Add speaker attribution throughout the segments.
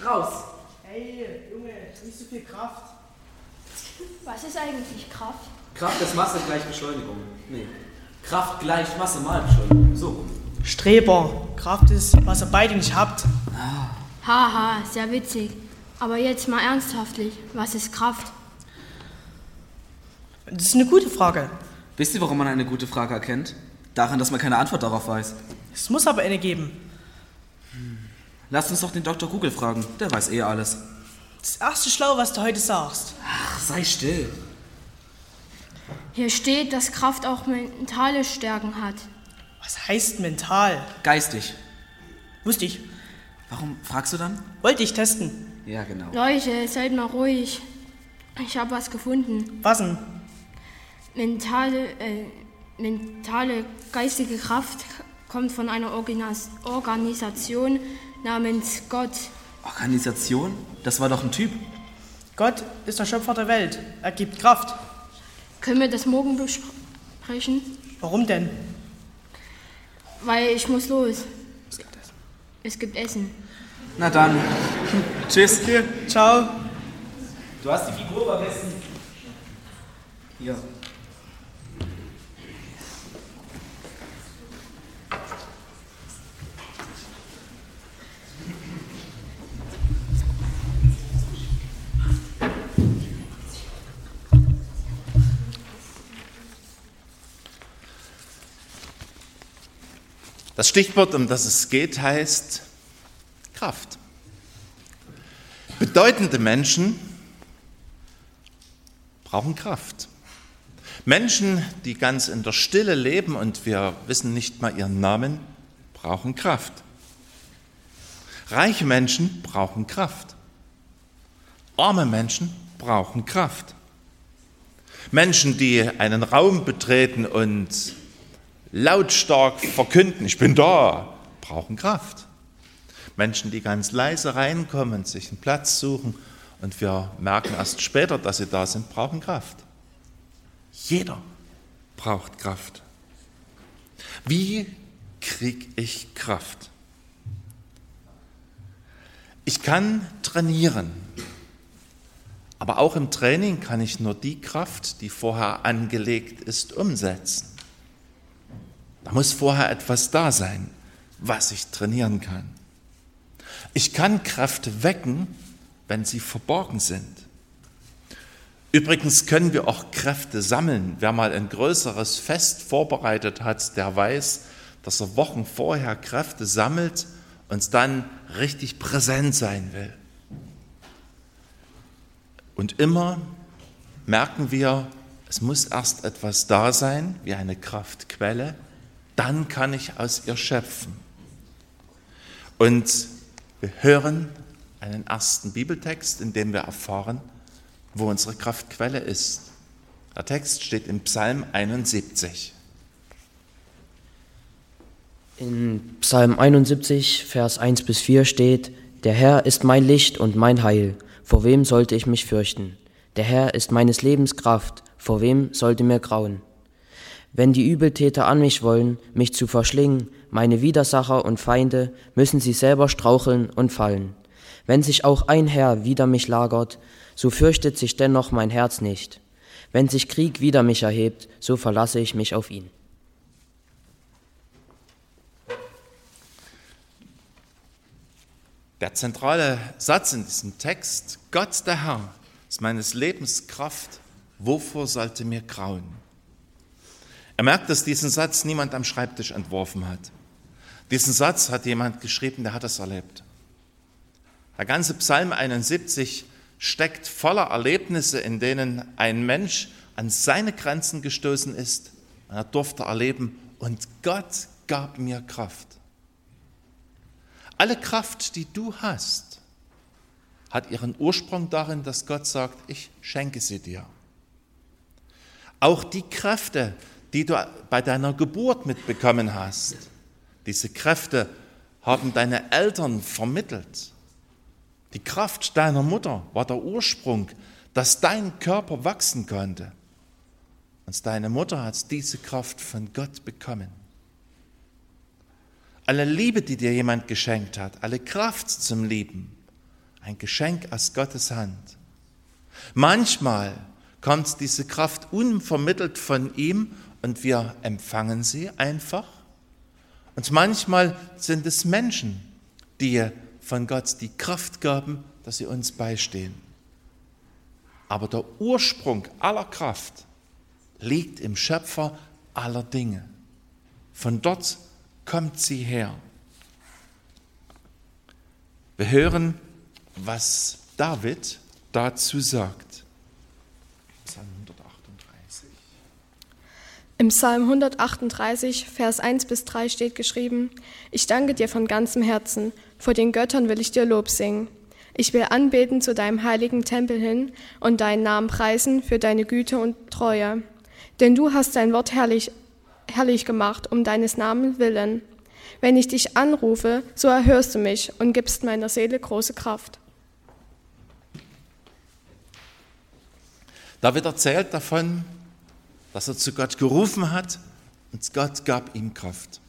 Speaker 1: raus.
Speaker 2: Hey, Junge, nicht so viel Kraft.
Speaker 3: Was ist eigentlich Kraft?
Speaker 1: Kraft ist Masse gleich Beschleunigung. Nee. Kraft gleich Masse mal Beschleunigung. So rum.
Speaker 2: Streber, Kraft ist, was ihr beide nicht habt.
Speaker 3: Haha, sehr witzig. Aber jetzt mal ernsthaftlich, was ist Kraft?
Speaker 2: Das ist eine gute Frage.
Speaker 1: Wisst ihr, warum man eine gute Frage erkennt? Daran, dass man keine Antwort darauf weiß.
Speaker 2: Es muss aber eine geben.
Speaker 1: Lasst uns doch den Dr. Google fragen. Der weiß eh alles.
Speaker 2: Das erste Schlau, was du heute sagst.
Speaker 1: Ach, sei still.
Speaker 3: Hier steht, dass Kraft auch mentale Stärken hat.
Speaker 2: Was heißt mental?
Speaker 1: Geistig.
Speaker 2: Wusste ich.
Speaker 1: Warum fragst du dann?
Speaker 2: Wollte ich testen.
Speaker 1: Ja, genau.
Speaker 3: Leute, seid mal ruhig. Ich habe was gefunden.
Speaker 2: Was denn?
Speaker 3: Mentale geistige Kraft kommt von einer Organisation namens Gott.
Speaker 1: Organisation? Das war doch ein Typ.
Speaker 2: Gott ist der Schöpfer der Welt. Er gibt Kraft.
Speaker 3: Können wir das morgen besprechen?
Speaker 2: Warum denn?
Speaker 3: Weil ich muss los. Es gibt Essen.
Speaker 1: Na dann. Tschüss.
Speaker 2: Okay, ciao.
Speaker 1: Du hast die Figur vergessen. Hier.
Speaker 4: Das Stichwort, um das es geht, heißt Kraft. Bedeutende Menschen brauchen Kraft. Menschen, die ganz in der Stille leben und wir wissen nicht mal ihren Namen, brauchen Kraft. Reiche Menschen brauchen Kraft. Arme Menschen brauchen Kraft. Menschen, die einen Raum betreten und lautstark verkünden, ich bin da, brauchen Kraft. Menschen, die ganz leise reinkommen, sich einen Platz suchen und wir merken erst später, dass sie da sind, brauchen Kraft. Jeder braucht Kraft. Wie kriege ich Kraft? Ich kann trainieren, aber auch im Training kann ich nur die Kraft, die vorher angelegt ist, umsetzen. Da muss vorher etwas da sein, was ich trainieren kann. Ich kann Kräfte wecken, wenn sie verborgen sind. Übrigens können wir auch Kräfte sammeln. Wer mal ein größeres Fest vorbereitet hat, der weiß, dass er Wochen vorher Kräfte sammelt und dann richtig präsent sein will. Und immer merken wir, es muss erst etwas da sein, wie eine Kraftquelle, dann kann ich aus ihr schöpfen. Und wir hören einen ersten Bibeltext, in dem wir erfahren, wo unsere Kraftquelle ist. Der Text steht im Psalm 71.
Speaker 5: In Psalm 71, Vers 1-4 steht: Der Herr ist mein Licht und mein Heil, vor wem sollte ich mich fürchten? Der Herr ist meines Lebens Kraft, vor wem sollte mir grauen? Wenn die Übeltäter an mich wollen, mich zu verschlingen, meine Widersacher und Feinde, müssen sie selber straucheln und fallen. Wenn sich auch ein Herr wider mich lagert, so fürchtet sich dennoch mein Herz nicht. Wenn sich Krieg wider mich erhebt, so verlasse ich mich auf ihn.
Speaker 4: Der zentrale Satz in diesem Text: Gott, der Herr, ist meines Lebens Kraft, wovor sollte mir grauen? Er merkt, dass diesen Satz niemand am Schreibtisch entworfen hat. Diesen Satz hat jemand geschrieben, der hat es erlebt. Der ganze Psalm 71 steckt voller Erlebnisse, in denen ein Mensch an seine Grenzen gestoßen ist. Er durfte erleben, und Gott gab mir Kraft. Alle Kraft, die du hast, hat ihren Ursprung darin, dass Gott sagt, ich schenke sie dir. Auch die Kräfte, die du bei deiner Geburt mitbekommen hast, diese Kräfte haben deine Eltern vermittelt. Die Kraft deiner Mutter war der Ursprung, dass dein Körper wachsen konnte. Und deine Mutter hat diese Kraft von Gott bekommen. Alle Liebe, die dir jemand geschenkt hat, alle Kraft zum Lieben, ein Geschenk aus Gottes Hand. Manchmal kommt diese Kraft unvermittelt von ihm und wir empfangen sie einfach. Und manchmal sind es Menschen, die von Gott die Kraft gaben, dass sie uns beistehen. Aber der Ursprung aller Kraft liegt im Schöpfer aller Dinge. Von dort kommt sie her. Wir hören, was David dazu sagt. Psalm 138.
Speaker 6: Im Psalm 138, Vers 1-3 steht geschrieben: Ich danke dir von ganzem Herzen, vor den Göttern will ich dir Lob singen. Ich will anbeten zu deinem heiligen Tempel hin und deinen Namen preisen für deine Güte und Treue. Denn du hast dein Wort herrlich gemacht, um deines Namens willen. Wenn ich dich anrufe, so erhörst du mich und gibst meiner Seele große Kraft.
Speaker 4: David erzählt davon, dass er zu Gott gerufen hat und Gott gab ihm Kraft.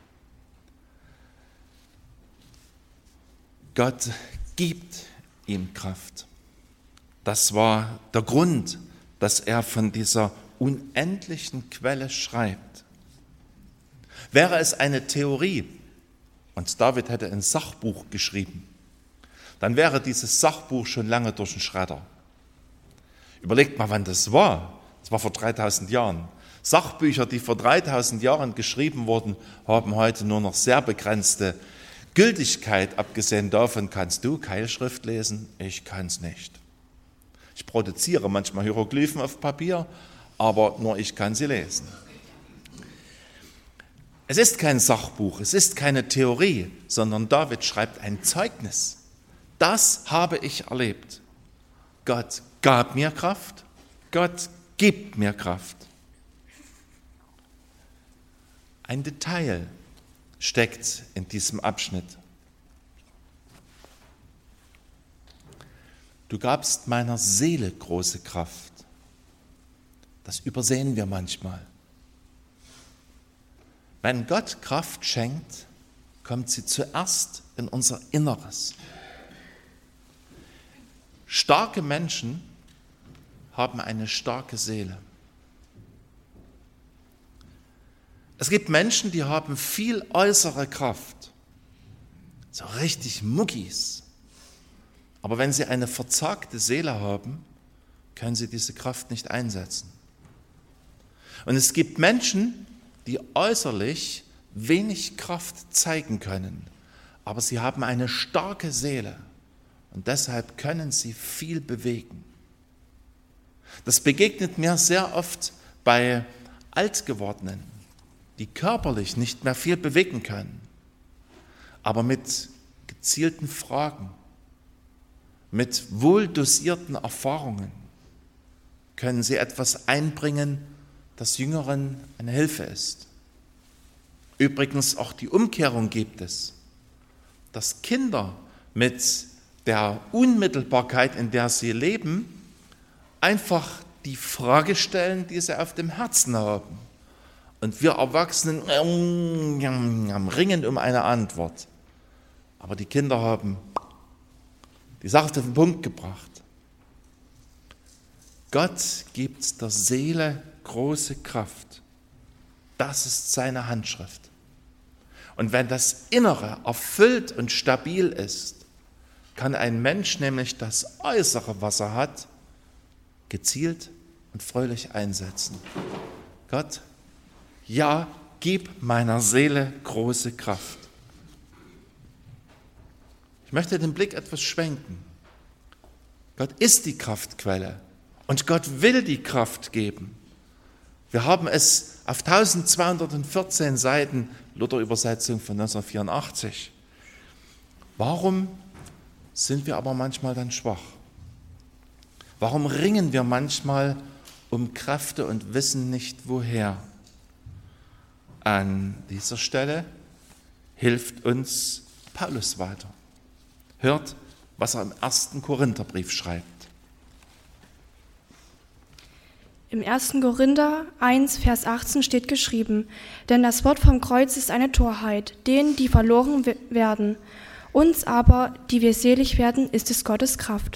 Speaker 4: Gott gibt ihm Kraft. Das war der Grund, dass er von dieser unendlichen Quelle schreibt. Wäre es eine Theorie und David hätte ein Sachbuch geschrieben, dann wäre dieses Sachbuch schon lange durch den Schredder. Überlegt mal, wann das war. Das war vor 3000 Jahren. Sachbücher, die vor 3000 Jahren geschrieben wurden, haben heute nur noch sehr begrenzte Gültigkeit. Abgesehen davon, kannst du Keilschrift lesen? Ich kann es nicht. Ich produziere manchmal Hieroglyphen auf Papier, aber nur ich kann sie lesen. Es ist kein Sachbuch, es ist keine Theorie, sondern David schreibt ein Zeugnis. Das habe ich erlebt. Gott gab mir Kraft, Gott gibt mir Kraft. Ein Detail steckt in diesem Abschnitt. Du gabst meiner Seele große Kraft. Das übersehen wir manchmal. Wenn Gott Kraft schenkt, kommt sie zuerst in unser Inneres. Starke Menschen haben eine starke Seele. Es gibt Menschen, die haben viel äußere Kraft, so richtig Muckis. Aber wenn sie eine verzagte Seele haben, können sie diese Kraft nicht einsetzen. Und es gibt Menschen, die äußerlich wenig Kraft zeigen können, aber sie haben eine starke Seele und deshalb können sie viel bewegen. Das begegnet mir sehr oft bei Altgewordenen, die körperlich nicht mehr viel bewegen können, aber mit gezielten Fragen, mit wohldosierten Erfahrungen können sie etwas einbringen, das Jüngeren eine Hilfe ist. Übrigens auch die Umkehrung gibt es, dass Kinder mit der Unmittelbarkeit, in der sie leben, einfach die Frage stellen, die sie auf dem Herzen haben. Und wir Erwachsenen ringen um eine Antwort. Aber die Kinder haben die Sache auf den Punkt gebracht. Gott gibt der Seele große Kraft. Das ist seine Handschrift. Und wenn das Innere erfüllt und stabil ist, kann ein Mensch nämlich das Äußere, was er hat, gezielt und fröhlich einsetzen. Gott, ja, gib meiner Seele große Kraft. Ich möchte den Blick etwas schwenken. Gott ist die Kraftquelle und Gott will die Kraft geben. Wir haben es auf 1214 Seiten, Luther-Übersetzung von 1984. Warum sind wir aber manchmal dann schwach? Warum ringen wir manchmal um Kräfte und wissen nicht woher? An dieser Stelle hilft uns Paulus weiter. Hört, was er im 1. Korintherbrief schreibt.
Speaker 7: Im 1. Korinther 1, Vers 18 steht geschrieben: Denn das Wort vom Kreuz ist eine Torheit, denen, die verloren werden. Uns aber, die wir selig werden, ist es Gottes Kraft.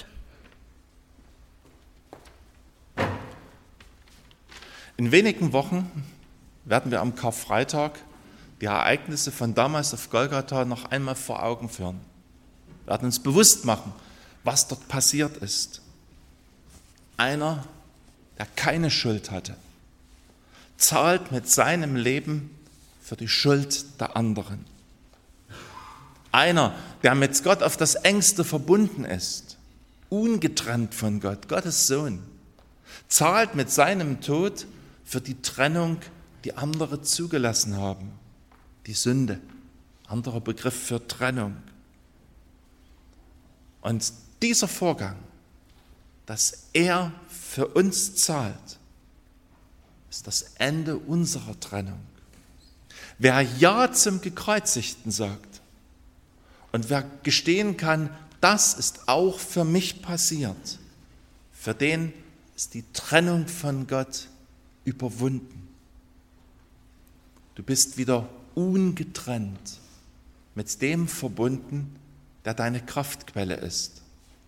Speaker 4: In wenigen Wochen werden wir am Karfreitag die Ereignisse von damals auf Golgatha noch einmal vor Augen führen. Wir werden uns bewusst machen, was dort passiert ist. Einer, der keine Schuld hatte, zahlt mit seinem Leben für die Schuld der anderen. Einer, der mit Gott auf das Engste verbunden ist, ungetrennt von Gott, Gottes Sohn, zahlt mit seinem Tod für die Trennung, die andere zugelassen haben. Die Sünde, anderer Begriff für Trennung. Und dieser Vorgang, dass er für uns zahlt, ist das Ende unserer Trennung. Wer Ja zum Gekreuzigten sagt und wer gestehen kann, das ist auch für mich passiert, für den ist die Trennung von Gott überwunden. Du bist wieder ungetrennt mit dem verbunden, der deine Kraftquelle ist.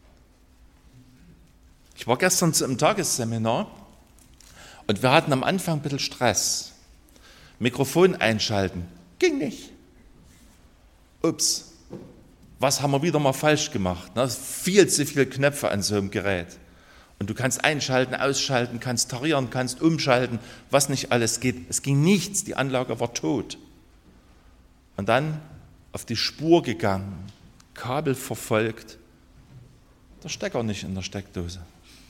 Speaker 4: Ich war gestern zu einem Tagesseminar und wir hatten am Anfang ein bisschen Stress. Mikrofon einschalten, ging nicht. Ups, was haben wir wieder mal falsch gemacht? Viel zu viele Knöpfe an so einem Gerät. Und du kannst einschalten, ausschalten, kannst tarieren, kannst umschalten, was nicht alles geht. Es ging nichts, die Anlage war tot. Und dann auf die Spur gegangen, Kabel verfolgt, der Stecker nicht in der Steckdose.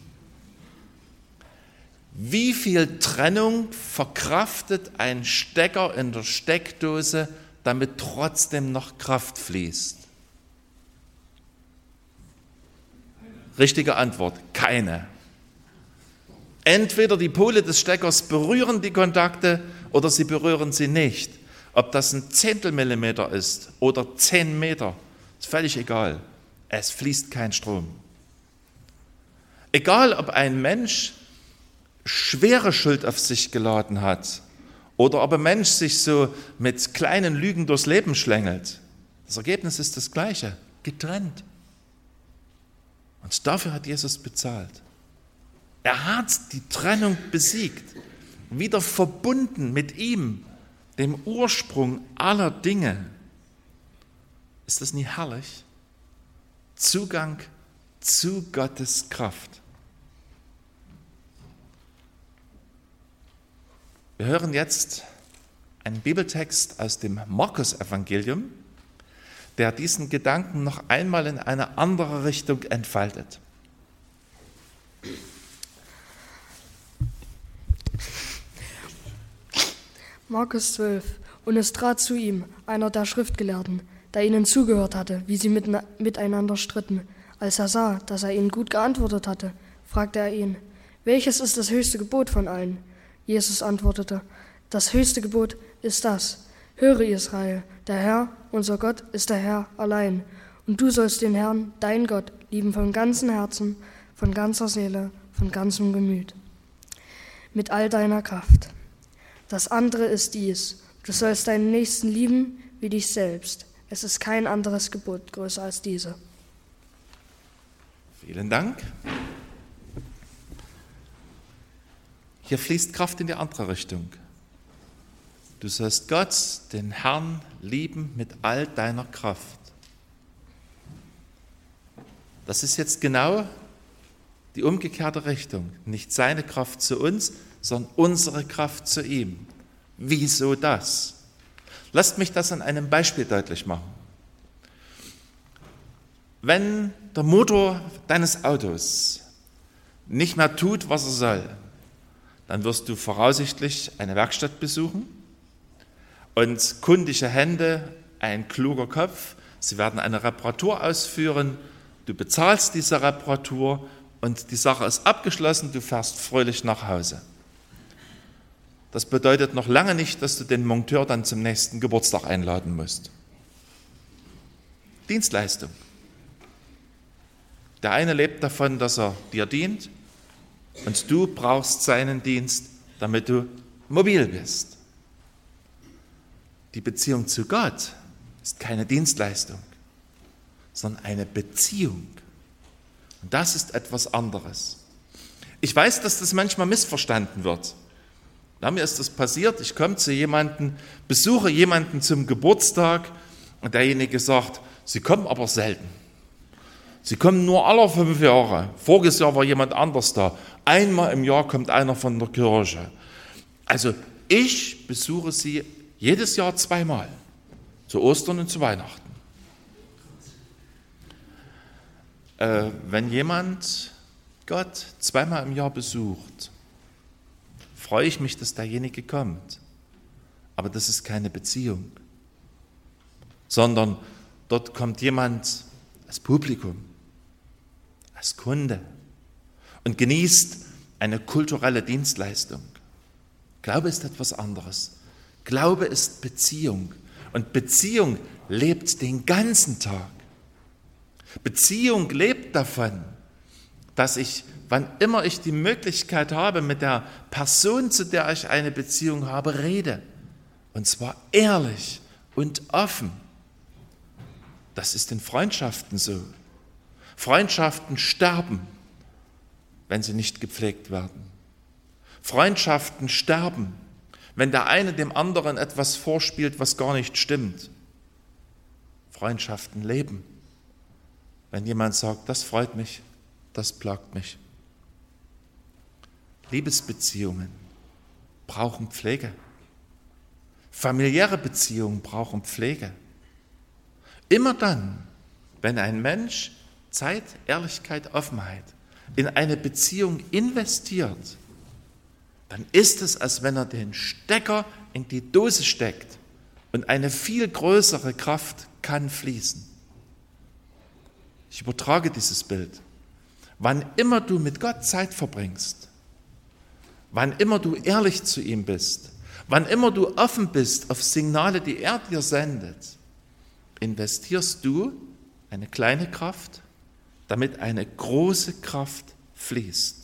Speaker 4: Wie viel Trennung verkraftet ein Stecker in der Steckdose, damit trotzdem noch Kraft fließt? Richtige Antwort, keine. Entweder die Pole des Steckers berühren die Kontakte oder sie berühren sie nicht. Ob das ein Zehntelmillimeter ist oder 10 Meter, ist völlig egal. Es fließt kein Strom. Egal, ob ein Mensch schwere Schuld auf sich geladen hat oder ob ein Mensch sich so mit kleinen Lügen durchs Leben schlängelt. Das Ergebnis ist das gleiche, getrennt. Und dafür hat Jesus bezahlt. Er hat die Trennung besiegt, wieder verbunden mit ihm, dem Ursprung aller Dinge. Ist das nicht herrlich? Zugang zu Gottes Kraft. Wir hören jetzt einen Bibeltext aus dem Markus-Evangelium, der diesen Gedanken noch einmal in eine andere Richtung entfaltet.
Speaker 8: Markus 12. Und es trat zu ihm einer der Schriftgelehrten, der ihnen zugehört hatte, wie sie miteinander stritten. Als er sah, dass er ihnen gut geantwortet hatte, fragte er ihn, welches ist das höchste Gebot von allen? Jesus antwortete, das höchste Gebot ist das, höre Israel, der Herr, unser Gott, ist der Herr allein. Und du sollst den Herrn, dein Gott, lieben von ganzem Herzen, von ganzer Seele, von ganzem Gemüt, mit all deiner Kraft. Das andere ist dies, du sollst deinen Nächsten lieben wie dich selbst. Es ist kein anderes Gebot größer als diese.
Speaker 4: Vielen Dank. Hier fließt Kraft in die andere Richtung. Du sollst Gott, den Herrn, lieben mit all deiner Kraft. Das ist jetzt genau die umgekehrte Richtung. Nicht seine Kraft zu uns, sondern unsere Kraft zu ihm. Wieso das? Lasst mich das an einem Beispiel deutlich machen. Wenn der Motor deines Autos nicht mehr tut, was er soll, dann wirst du voraussichtlich eine Werkstatt besuchen und kundige Hände, ein kluger Kopf, sie werden eine Reparatur ausführen, du bezahlst diese Reparatur und die Sache ist abgeschlossen, du fährst fröhlich nach Hause. Das bedeutet noch lange nicht, dass du den Monteur dann zum nächsten Geburtstag einladen musst. Dienstleistung. Der eine lebt davon, dass er dir dient und du brauchst seinen Dienst, damit du mobil bist. Die Beziehung zu Gott ist keine Dienstleistung. sondern eine Beziehung. Und das ist etwas anderes. Ich weiß, dass das manchmal missverstanden wird. Na, mir ist das passiert, ich komme zu jemandem, besuche jemanden zum Geburtstag und derjenige sagt, Sie kommen aber selten. Sie kommen nur alle 5 Jahre. Voriges Jahr war jemand anders da. Einmal im Jahr kommt einer von der Kirche. Also ich besuche Sie jedes Jahr 2-mal. Zu Ostern und zu Weihnachten. Wenn jemand Gott 2-mal im Jahr besucht, freue ich mich, dass derjenige kommt. Aber das ist keine Beziehung. Sondern dort kommt jemand als Publikum, als Kunde und genießt eine kulturelle Dienstleistung. Glaube ist etwas anderes. Glaube ist Beziehung. Und Beziehung lebt den ganzen Tag. Beziehung lebt davon, dass ich, wann immer ich die Möglichkeit habe, mit der Person, zu der ich eine Beziehung habe, rede. Und zwar ehrlich und offen. Das ist in Freundschaften so. Freundschaften sterben, wenn sie nicht gepflegt werden. Freundschaften sterben, wenn der eine dem anderen etwas vorspielt, was gar nicht stimmt. Freundschaften leben, wenn jemand sagt, das freut mich, das plagt mich. Liebesbeziehungen brauchen Pflege. Familiäre Beziehungen brauchen Pflege. Immer dann, wenn ein Mensch Zeit, Ehrlichkeit, Offenheit in eine Beziehung investiert, dann ist es, als wenn er den Stecker in die Dose steckt und eine viel größere Kraft kann fließen. Ich übertrage dieses Bild. Wann immer du mit Gott Zeit verbringst, wann immer du ehrlich zu ihm bist, wann immer du offen bist auf Signale, die er dir sendet, investierst du eine kleine Kraft, damit eine große Kraft fließt.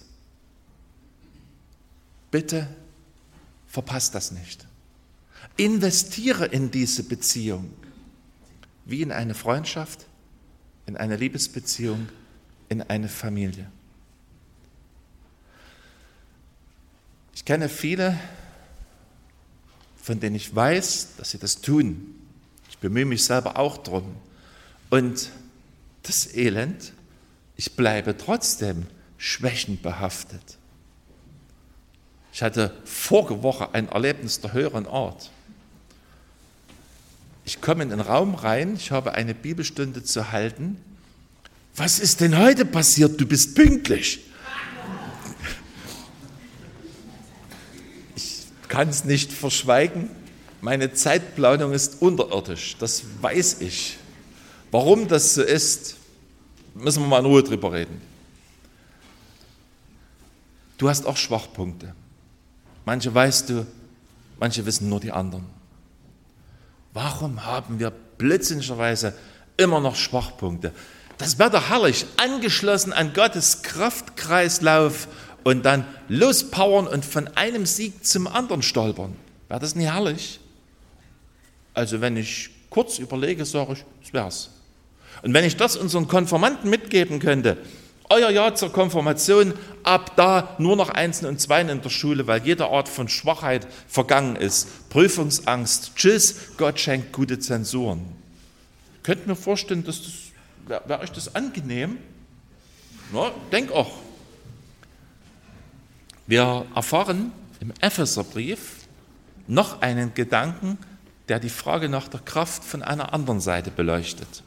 Speaker 4: Bitte verpasst das nicht. Investiere in diese Beziehung, wie in eine Freundschaft, in eine Liebesbeziehung, in eine Familie. Ich kenne viele, von denen ich weiß, dass sie das tun. Ich bemühe mich selber auch drum. Und das Elend, ich bleibe trotzdem schwächenbehaftet. Ich hatte vorige Woche ein Erlebnis der höheren Art. Ich komme in den Raum rein, ich habe eine Bibelstunde zu halten. Was ist denn heute passiert? Du bist pünktlich. Ich kann es nicht verschweigen. Meine Zeitplanung ist unterirdisch, das weiß ich. Warum das so ist, müssen wir mal in Ruhe drüber reden. Du hast auch Schwachpunkte. Manche weißt du, manche wissen nur die anderen. Warum haben wir blödsinnigerweise immer noch Schwachpunkte? Das wäre doch herrlich, angeschlossen an Gottes Kraftkreislauf und dann lospowern und von einem Sieg zum anderen stolpern. Wäre das nicht herrlich? Also wenn ich kurz überlege, sage ich, das wär's. Und wenn ich das unseren Konfirmanden mitgeben könnte, euer Jahr zur Konfirmation, ab da nur noch Einsen und Zweien in der Schule, weil jede Art von Schwachheit vergangen ist. Prüfungsangst, tschüss, Gott schenkt gute Zensuren. Könnt ihr mir vorstellen, dass das, wäre euch das angenehm? Ja, denk auch. Wir erfahren im Epheserbrief noch einen Gedanken, der die Frage nach der Kraft von einer anderen Seite beleuchtet.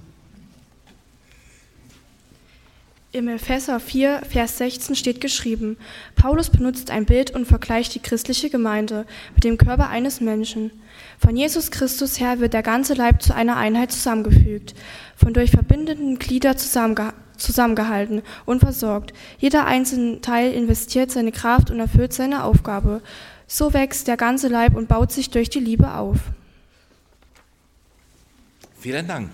Speaker 7: Im Epheser 4, Vers 16 steht geschrieben, Paulus benutzt ein Bild und vergleicht die christliche Gemeinde mit dem Körper eines Menschen. Von Jesus Christus her wird der ganze Leib zu einer Einheit zusammengefügt, von durch verbindenden Glieder zusammengehalten und versorgt. Jeder einzelne Teil investiert seine Kraft und erfüllt seine Aufgabe. So wächst der ganze Leib und baut sich durch die Liebe auf.
Speaker 4: Vielen Dank.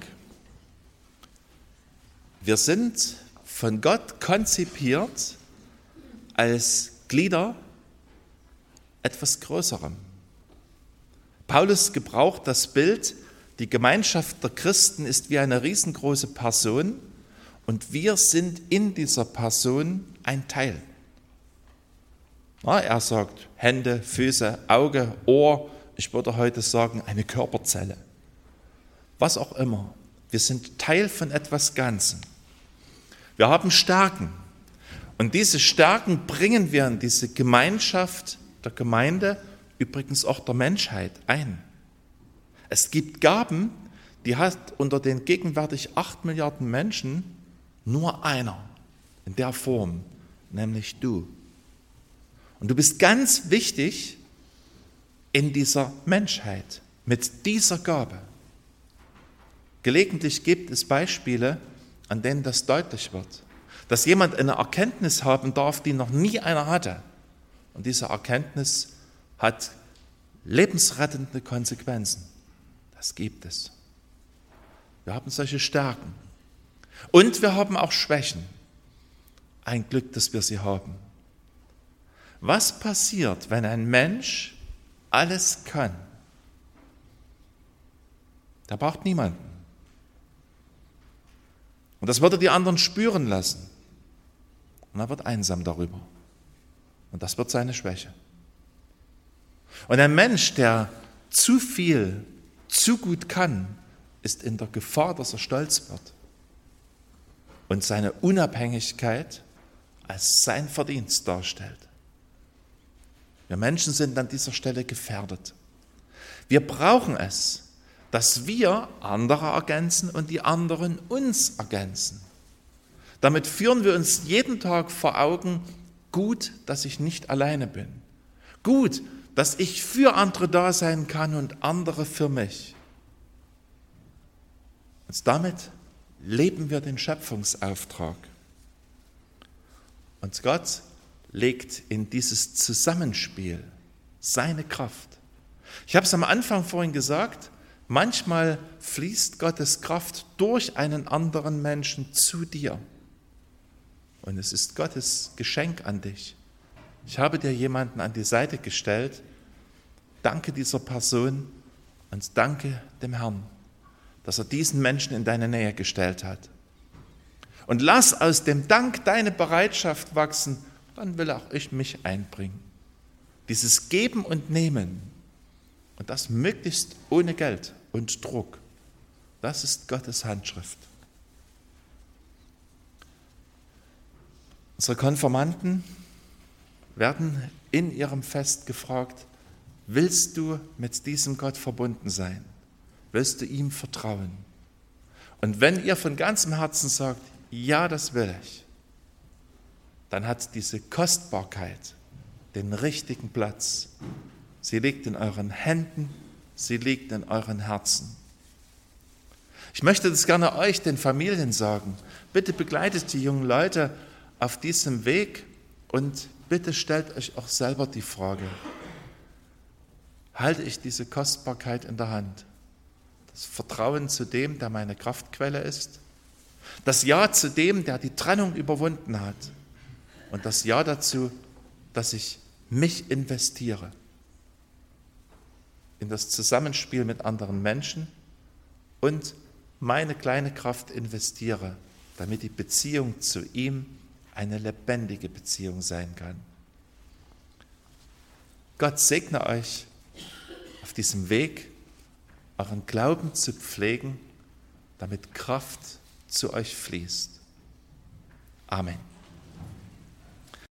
Speaker 4: Wir sind von Gott konzipiert als Glieder etwas Größerem. Paulus gebraucht das Bild die Gemeinschaft der Christen ist wie eine riesengroße Person und wir sind in dieser Person ein Teil. Er sagt Hände, Füße, Auge, Ohr, ich würde heute sagen eine Körperzelle. Was auch immer. Wir sind Teil von etwas Ganzem. Wir haben Stärken und diese Stärken bringen wir in diese Gemeinschaft der Gemeinde, übrigens auch der Menschheit ein. Es gibt Gaben, die hat unter den gegenwärtig 8 Milliarden Menschen nur einer in der Form, nämlich du. Und du bist ganz wichtig in dieser Menschheit mit dieser Gabe. Gelegentlich gibt es Beispiele, an denen das deutlich wird, dass jemand eine Erkenntnis haben darf, die noch nie einer hatte. Und diese Erkenntnis hat lebensrettende Konsequenzen. Das gibt es. Wir haben solche Stärken. Und wir haben auch Schwächen. Ein Glück, dass wir sie haben. Was passiert, wenn ein Mensch alles kann? Der braucht niemanden. Und das würde die anderen spüren lassen. Und er wird einsam darüber. Und das wird seine Schwäche. Und ein Mensch, der zu viel, zu gut kann, ist in der Gefahr, dass er stolz wird und seine Unabhängigkeit als sein Verdienst darstellt. Wir Menschen sind an dieser Stelle gefährdet. Wir brauchen es, dass wir andere ergänzen und die anderen uns ergänzen. Damit führen wir uns jeden Tag vor Augen, gut, dass ich nicht alleine bin. Gut, dass ich für andere da sein kann und andere für mich. Und damit leben wir den Schöpfungsauftrag. Und Gott legt in dieses Zusammenspiel seine Kraft. Ich habe es am Anfang vorhin gesagt, manchmal fließt Gottes Kraft durch einen anderen Menschen zu dir. Und es ist Gottes Geschenk an dich. Ich habe dir jemanden an die Seite gestellt. Danke dieser Person und danke dem Herrn, dass er diesen Menschen in deine Nähe gestellt hat. Und lass aus dem Dank deine Bereitschaft wachsen, dann will auch ich mich einbringen. Dieses Geben und Nehmen und das möglichst ohne Geld und Druck, das ist Gottes Handschrift. Unsere Konfirmanden werden in ihrem Fest gefragt, willst du mit diesem Gott verbunden sein? Willst du ihm vertrauen? Und wenn ihr von ganzem Herzen sagt, ja, das will ich, dann hat diese Kostbarkeit den richtigen Platz. Sie liegt in euren Händen, sie liegt in euren Herzen. Ich möchte das gerne euch, den Familien, sagen. Bitte begleitet die jungen Leute auf diesem Weg und bitte stellt euch auch selber die Frage, halte ich diese Kostbarkeit in der Hand? Das Vertrauen zu dem, der meine Kraftquelle ist, das Ja zu dem, der die Trennung überwunden hat und das Ja dazu, dass ich mich investiere in das Zusammenspiel mit anderen Menschen und meine kleine Kraft investiere, damit die Beziehung zu ihm eine lebendige Beziehung sein kann. Gott segne euch auf diesem Weg, euren Glauben zu pflegen, damit Kraft zu euch fließt. Amen.